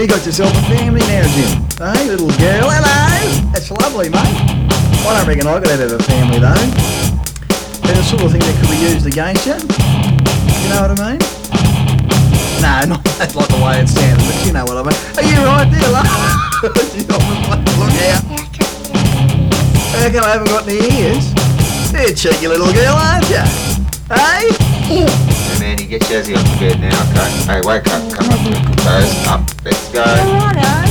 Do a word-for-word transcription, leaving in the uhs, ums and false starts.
You got yourself a family now, Jim. Hey, little girl, hello. That's lovely, mate. I don't reckon I could have a family, though. They're the sort of thing that could be used against you. You know what I mean? No, not that's like the way it sounded, but you know what I mean. Are you right there, love? Look out. How come I haven't got any ears? You're a cheeky little girl, aren't you? Hey? Hey, Manny, get Jazzy off the bed now, okay? Hey, wake up, come up, toes up, let's go. Righto.